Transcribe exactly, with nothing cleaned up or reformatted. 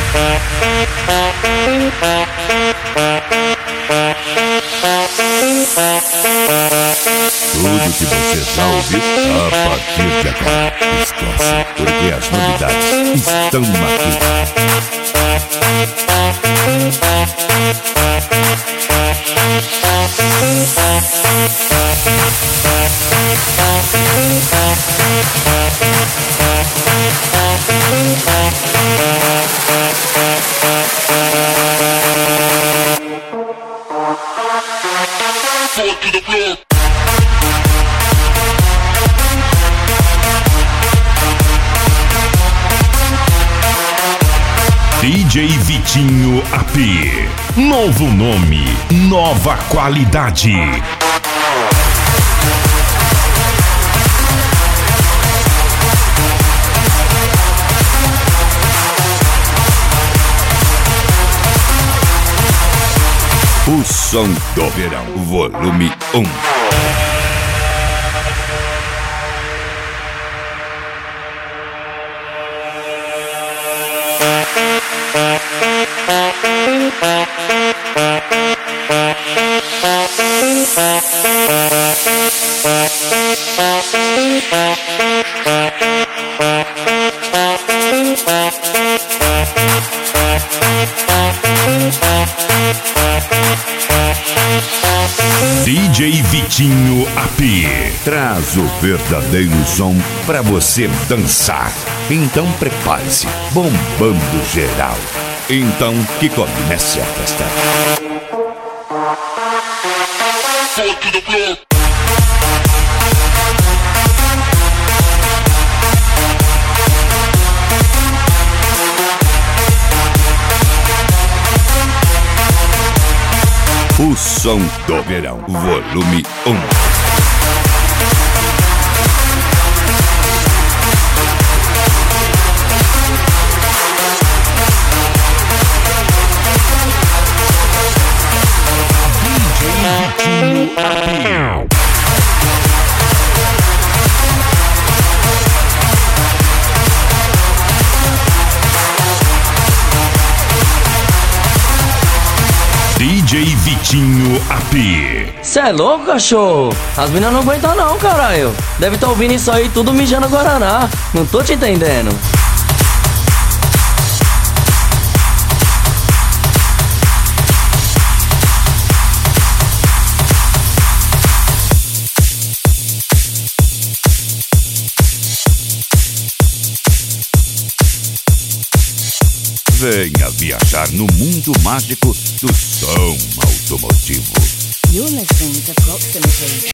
Tudo que você já ouviu a partir de agora. Esquece, porque as novidades estão aqui. To the floor. D J Vitinho A P. Novo nome, nova qualidade. O som do verão, volume um. D J Vitinho A P traz o verdadeiro som pra você dançar. Então prepare-se, bombando geral. Então que comece a festa. To the floor. O som do verão, volume um. D J Vitinho A P. Cê é louco, cachorro? As minas não aguentam não, caralho. Deve tá ouvindo isso aí tudo mijando Guaraná. Não tô te entendendo. Venha viajar no mundo mágico do som automotivo. You're listening to Proximity.